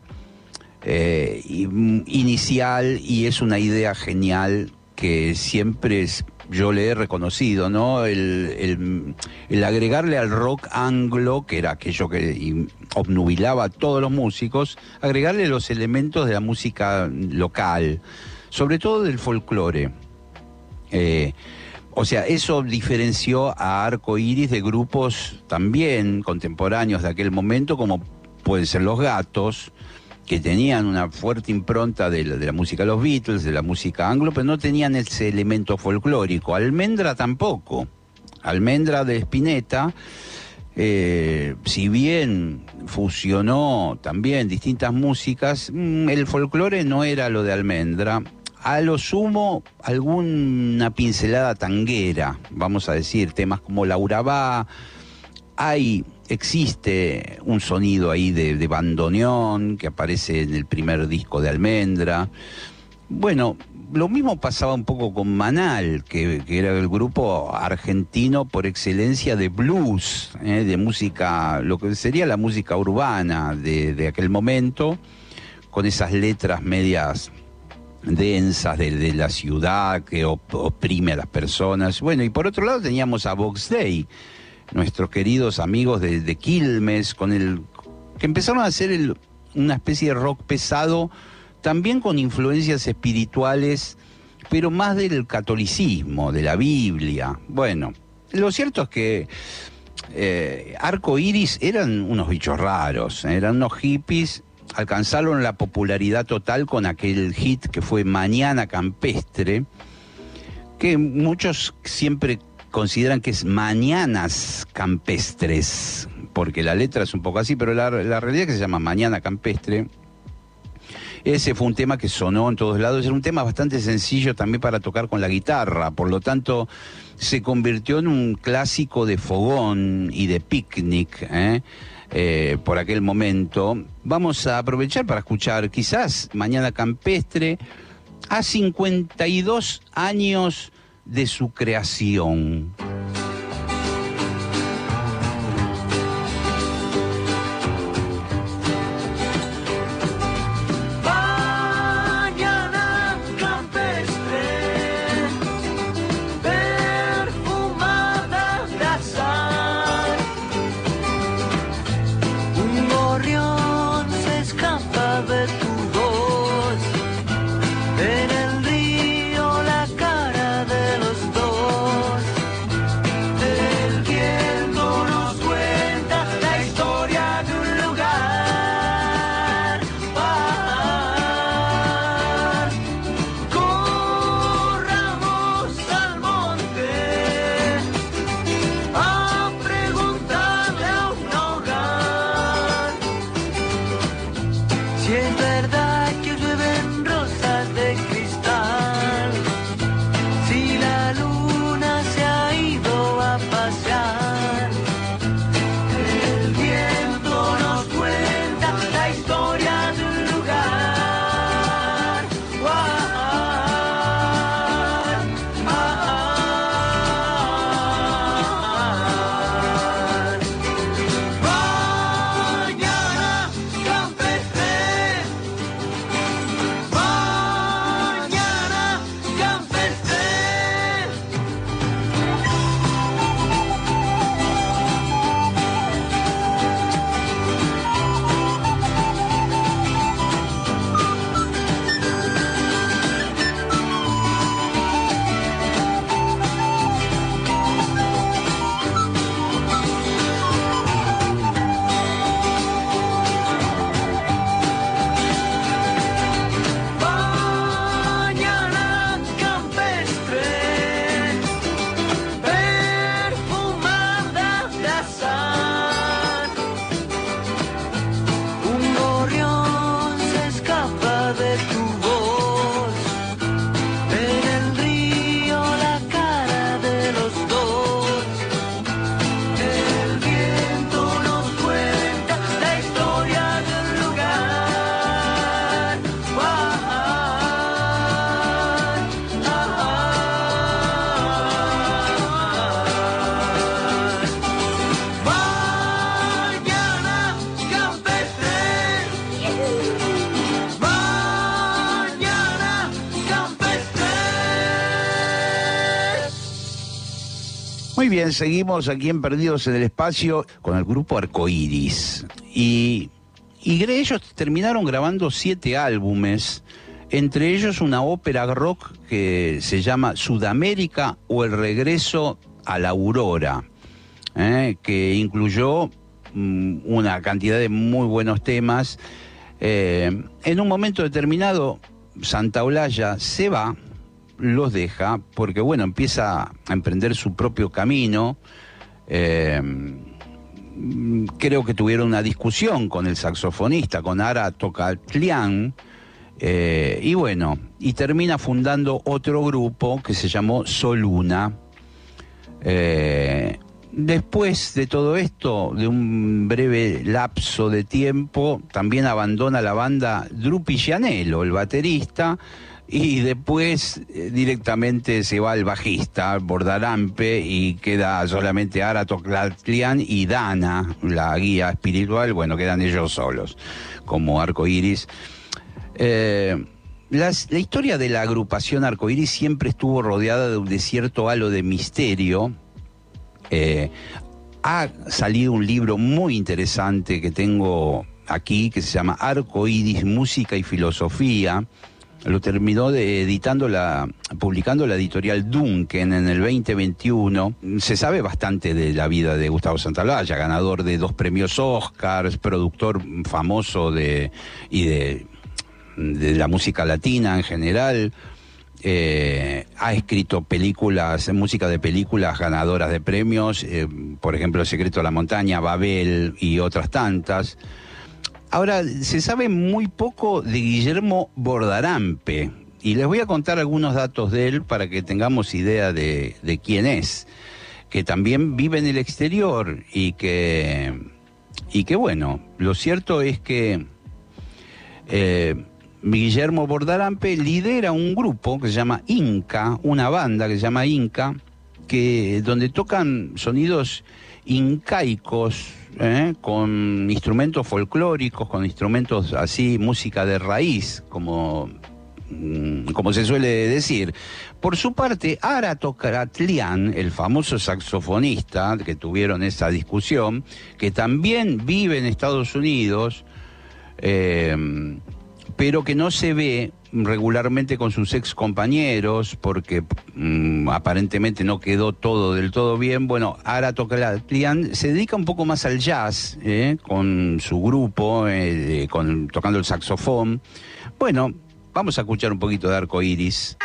eh, inicial, y es una idea genial que siempre es, yo le he reconocido, ¿no? El, el, el agregarle al rock anglo, que era aquello que obnubilaba a todos los músicos, agregarle los elementos de la música local, sobre todo del folclore. Eh, o sea, eso diferenció a Arcoiris de grupos también contemporáneos de aquel momento, como pueden ser Los Gatos, que tenían una fuerte impronta de la, de la música de los Beatles, de la música anglo, pero no tenían ese elemento folclórico. Almendra tampoco. Almendra de Spinetta, eh, si bien fusionó también distintas músicas, el folclore no era lo de Almendra. A lo sumo, alguna pincelada tanguera, vamos a decir, temas como Laura Va. Hay... Existe un sonido ahí de, de bandoneón que aparece en el primer disco de Almendra. Bueno, lo mismo pasaba un poco con Manal, que, que era el grupo argentino por excelencia de blues, eh, de música, lo que sería la música urbana de, de aquel momento, con esas letras medias densas de, de la ciudad que op, oprime a las personas. Bueno, y por otro lado teníamos a Box Day, nuestros queridos amigos de, de Quilmes, con el que empezaron a hacer el, una especie de rock pesado, también con influencias espirituales, pero más del catolicismo, de la Biblia. Bueno, lo cierto es que eh, Arcoiris eran unos bichos raros, ¿eh? Eran unos hippies, alcanzaron la popularidad total con aquel hit que fue Mañana Campestre, que muchos siempre consideran que es Mañanas Campestres, porque la letra es un poco así, pero la, la realidad es que se llama Mañana Campestre. Ese fue un tema que sonó en todos lados, era un tema bastante sencillo también para tocar con la guitarra, por lo tanto se convirtió en un clásico de fogón y de picnic, ¿eh? Eh, por aquel momento. Vamos a aprovechar para escuchar quizás Mañana Campestre a cincuenta y dos años de su creación. Mañana campestre, perfumada de azar. Un gorrión se escapa de tu voz. En el río la cara de los dos. Muy bien, seguimos aquí en Perdidos en el Espacio con el grupo Arcoiris. Y, y ellos terminaron grabando siete álbumes, entre ellos una ópera rock que se llama Sudamérica o el regreso a la aurora, ¿eh? que incluyó mm, una cantidad de muy buenos temas. Eh, en un momento determinado, Santaolalla se va, los deja, porque bueno, empieza a emprender su propio camino. Eh, creo que tuvieron una discusión con el saxofonista, con Ara Tocatlián, eh, y bueno, y termina fundando otro grupo que se llamó Soluna. Eh, después de todo esto, de un breve lapso de tiempo, también abandona la banda Drupi Gianello, el baterista, y después eh, directamente se va el bajista, Bordarampe, y queda solamente Ara Tocatlián y Dana, la guía espiritual. Bueno, quedan ellos solos, como Arcoiris. Eh, las, la historia de la agrupación Arcoiris siempre estuvo rodeada de un de cierto halo de misterio. Eh, ha salido un libro muy interesante que tengo aquí, que se llama Arcoiris, Música y Filosofía. Lo terminó de, editando la, publicando la editorial Duncan en el veinte veintiuno. Se sabe bastante de la vida de Gustavo Santaolalla, ganador de dos premios Oscars, productor famoso de, y de, de la música latina en general. Eh, ha escrito películas, música de películas ganadoras de premios, eh, por ejemplo El secreto de la montaña, Babel y otras tantas. Ahora, se sabe muy poco de Guillermo Bordarampe, y les voy a contar algunos datos de él para que tengamos idea de, de quién es, que también vive en el exterior y que, y que bueno, lo cierto es que eh, Guillermo Bordarampe lidera un grupo que se llama Inca, una banda que se llama Inca, que, donde tocan sonidos incaicos, ¿eh? con instrumentos folclóricos, con instrumentos así, música de raíz, como, como se suele decir. Por su parte, Ara Tocatlián, el famoso saxofonista que tuvieron esa discusión, que también vive en Estados Unidos, eh, pero que no se ve regularmente con sus ex compañeros porque mmm, aparentemente no quedó todo del todo bien. Bueno, Ara Tocatlián se dedica un poco más al jazz, ¿eh? con su grupo, eh, con, tocando el saxofón. Bueno, vamos a escuchar un poquito de Arcoiris.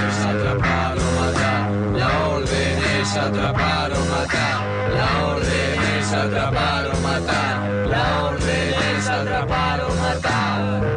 Atrapar o matar, la orden atrapar o matar. La orden es atrapar o matar.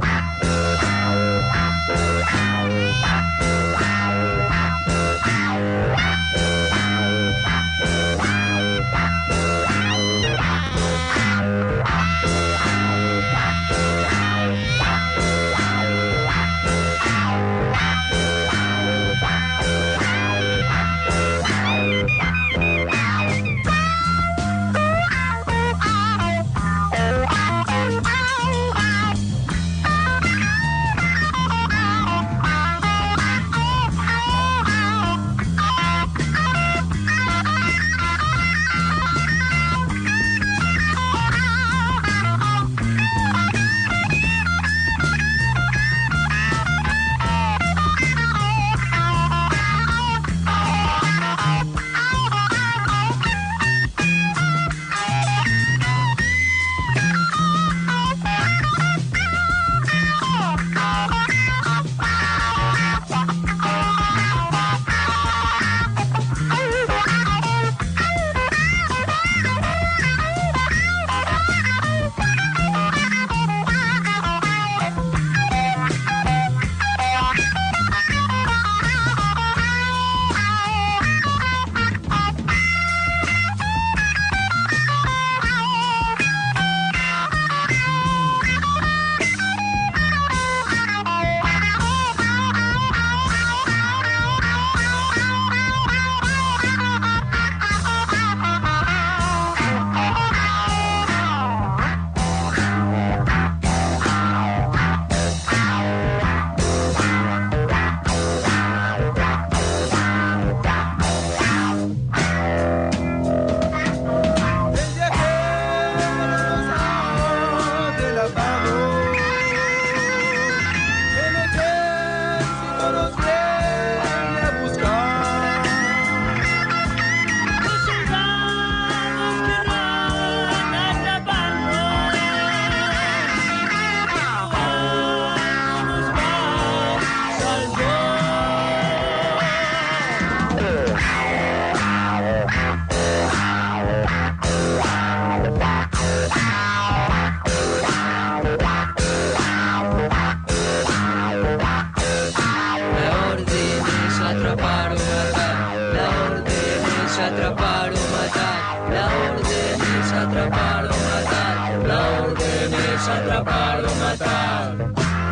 Atrapar o matar.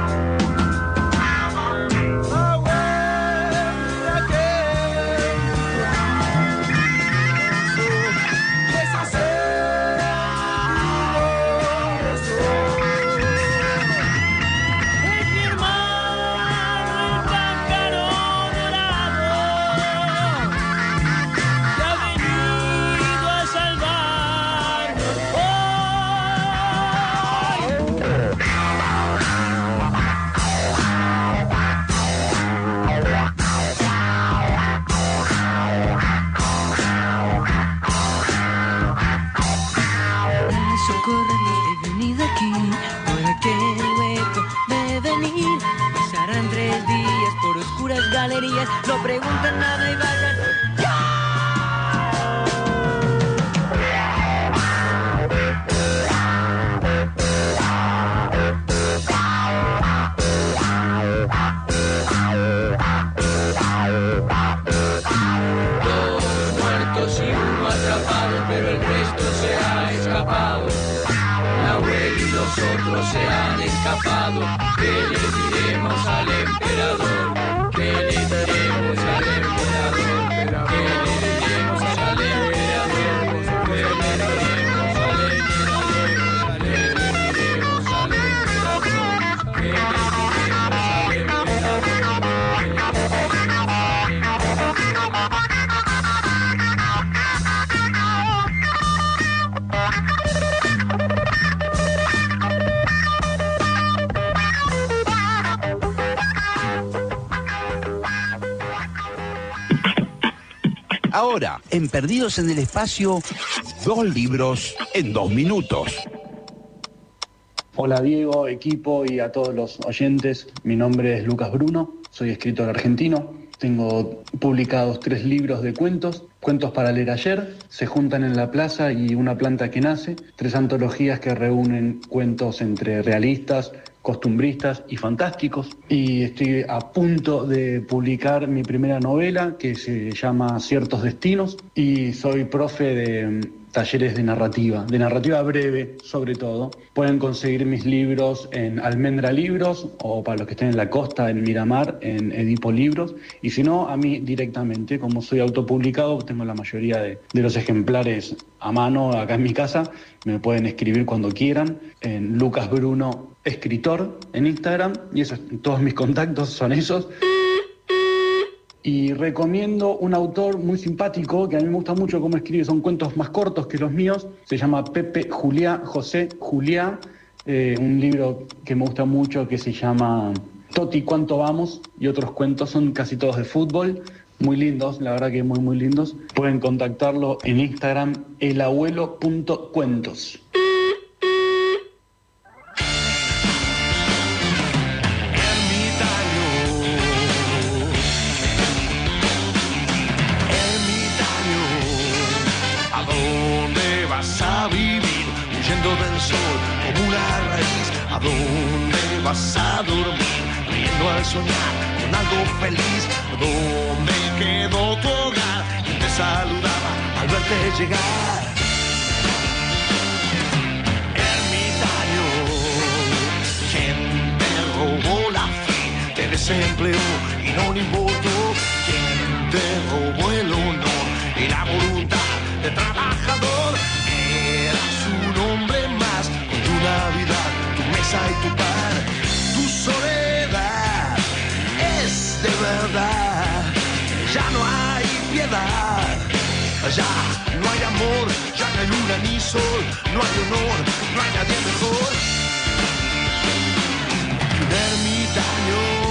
No preguntan nada y vayan. Dos muertos y uno atrapado, pero el resto se ha escapado. Nahuel y los otros se han escapado. ¿Qué le diremos al emperador? ¿Qué le diremos al emperador? ¿Qué le diremos al emperador? ¿Qué le diremos al emperador? ¿Qué le diremos al emperador? ¿Qué le diremos Ahora, en Perdidos en el Espacio, dos libros en dos minutos. Hola Diego, equipo y a todos los oyentes. Mi nombre es Lucas Bruno, soy escritor argentino. Tengo publicados tres libros de cuentos, Cuentos para leer ayer, Se juntan en la plaza y Una planta que nace, tres antologías que reúnen cuentos entre realistas, costumbristas y fantásticos. Y estoy a punto de publicar mi primera novela, que se llama Ciertos Destinos, y soy profe de talleres de narrativa, de narrativa breve sobre todo. Pueden conseguir mis libros en Almendra Libros, o para los que estén en la costa, en Miramar, en Edipo Libros, y si no, a mí directamente, como soy autopublicado, tengo la mayoría de, de los ejemplares a mano acá en mi casa, me pueden escribir cuando quieran, en Lucas Bruno Escritor en Instagram, y eso, todos mis contactos son esos. Y recomiendo un autor muy simpático, que a mí me gusta mucho cómo escribe, son cuentos más cortos que los míos, se llama Pepe Juliá, José Juliá, eh, un libro que me gusta mucho que se llama Toti, ¿cuánto vamos? Y otros cuentos, son casi todos de fútbol, muy lindos, la verdad que muy muy lindos. Pueden contactarlo en Instagram, elabuelo punto cuentos. Del sol como una raíz, ¿a dónde vas a dormir? Riendo al soñar con algo feliz, ¿a dónde quedó tu hogar? Y te saludaba al verte llegar. Ermitaño, ¿quién te robó la fe? Te desempleó y no le importó. ¿Quién te robó el honor y la voluntad de trabajador? Navidad, tu mesa y tu pan, tu soledad es de verdad. Ya no hay piedad, ya no hay amor, ya no hay luna ni sol, no hay honor, no hay nadie mejor que un ermitaño.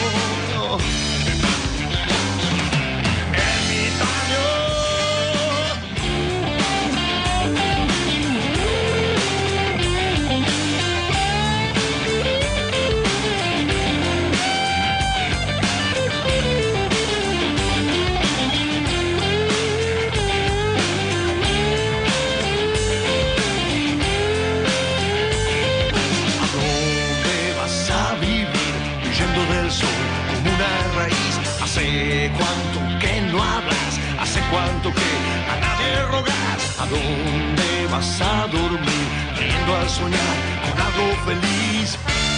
Hace cuánto que no hablas, hace cuánto que a nadie rogas. ¿A dónde vas a dormir? Riendo al soñar con algo feliz.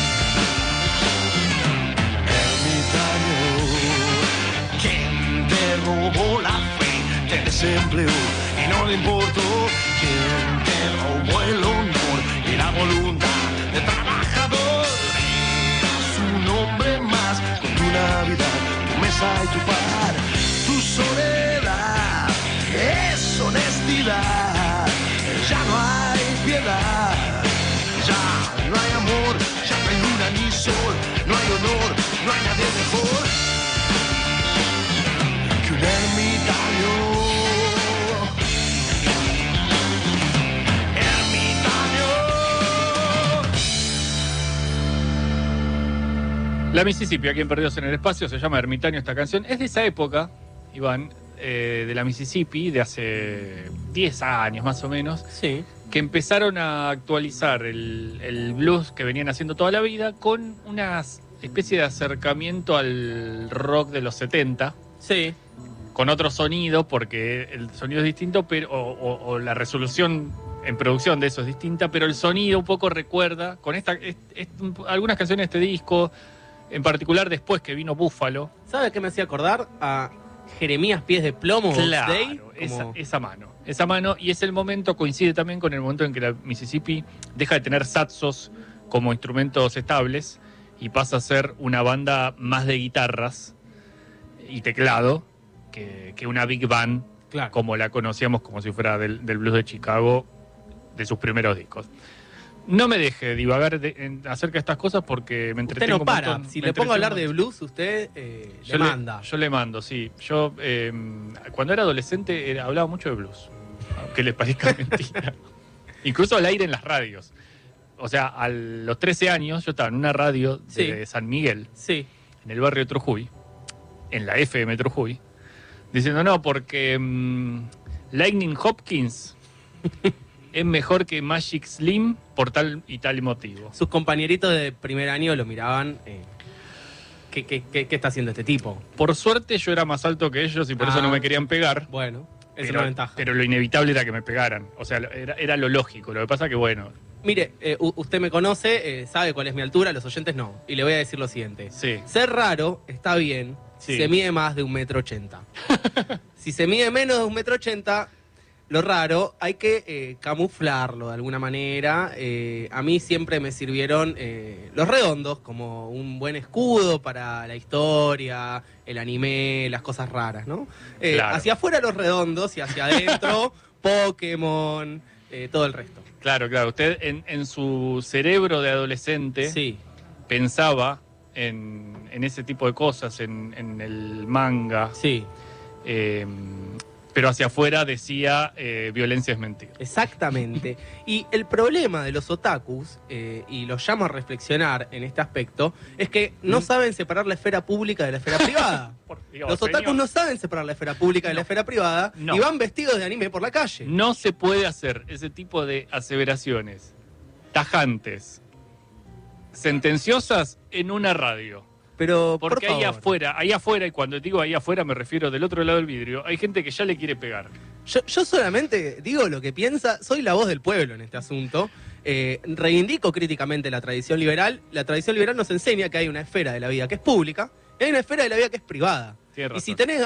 Ermitaño, ¿quién te robó la fe? Te desempleó y no le importó. ¿Quién te robó el honor y la voluntad de trabajador? Eras un hombre más con tu Navidad, mesa y tu par, tu soledad es honestidad, ya no hay piedad, ya no hay amor, ya no hay luna ni sol, no hay honor, no hay nadie mejor que un ermitaño. La Mississippi, aquí en Perdidos en el Espacio, se llama Ermitaño esta canción. Es de esa época, Iván, eh, de la Mississippi, de hace diez años más o menos, sí, que empezaron a actualizar el, el blues que venían haciendo toda la vida con una especie de acercamiento al rock de los setenta. Sí. Con otro sonido, porque el sonido es distinto, pero o, o, o la resolución en producción de eso es distinta, pero el sonido un poco recuerda, con esta es, es, algunas canciones de este disco, en particular después que vino Búfalo. ¿Sabes qué me hacía acordar? A Jeremías Pies de Plomo. Claro, Day, esa, como... esa mano. Esa mano, y es el momento, coincide también con el momento en que la Mississippi deja de tener saxos como instrumentos estables y pasa a ser una banda más de guitarras y teclado que, que una big band, claro, como la conocíamos, como si fuera del, del blues de Chicago, de sus primeros discos. No me deje divagar de, en, acerca de estas cosas porque me entretengo. Usted no para. Un montón, si le pongo a hablar de blues, usted eh, yo le manda. Le, yo le mando, sí. Yo, eh, cuando era adolescente, era, hablaba mucho de blues. Aunque les parezca mentira. Incluso al aire en las radios. O sea, a los trece años, yo estaba en una radio de sí. San Miguel. Sí. En el barrio de Trujuy. en la F de Metro Jujuy, diciendo no, porque mmm, Lightning Hopkins es mejor que Magic Slim por tal y tal motivo. Sus compañeritos de primer año lo miraban. Eh, ¿qué, qué, qué, ¿Qué está haciendo este tipo? Por suerte yo era más alto que ellos y por Ah, eso no me querían pegar. Bueno, es pero, una ventaja. Pero lo inevitable era que me pegaran. O sea, era, era lo lógico. Lo que pasa que, bueno... Mire, eh, usted me conoce, eh, sabe cuál es mi altura, los oyentes no. Y le voy a decir lo siguiente. Sí. Ser raro está bien si Sí. se mide más de un metro ochenta. Si se mide menos de un metro ochenta, lo raro hay que eh, camuflarlo de alguna manera. Eh, a mí siempre me sirvieron eh, los redondos como un buen escudo para la historia, el anime, las cosas raras, ¿no? Eh, Claro. Hacia afuera los redondos y hacia adentro Pokémon, eh, todo el resto. Claro, claro. Usted en, en su cerebro de adolescente sí. pensaba en, en ese tipo de cosas, en, en el manga. Sí. Eh, pero hacia afuera decía eh, violencia es mentira. Exactamente. Y el problema de los otakus, eh, y los llamo a reflexionar en este aspecto, es que no ¿Mm? saben separar la esfera pública de la esfera privada. Dios, Los otakus señor. no saben separar la esfera pública de la esfera privada No. y van vestidos de anime por la calle. No se puede hacer ese tipo de aseveraciones tajantes, sentenciosas en una radio. Pero, porque por ahí favor. afuera, ahí afuera, y cuando digo ahí afuera me refiero del otro lado del vidrio, hay gente que ya le quiere pegar. Yo, yo solamente digo lo que piensa, soy la voz del pueblo en este asunto. Eh, reivindico críticamente la tradición liberal. La tradición liberal nos enseña que hay una esfera de la vida que es pública y hay una esfera de la vida que es privada. Tiene Y razón. si tenés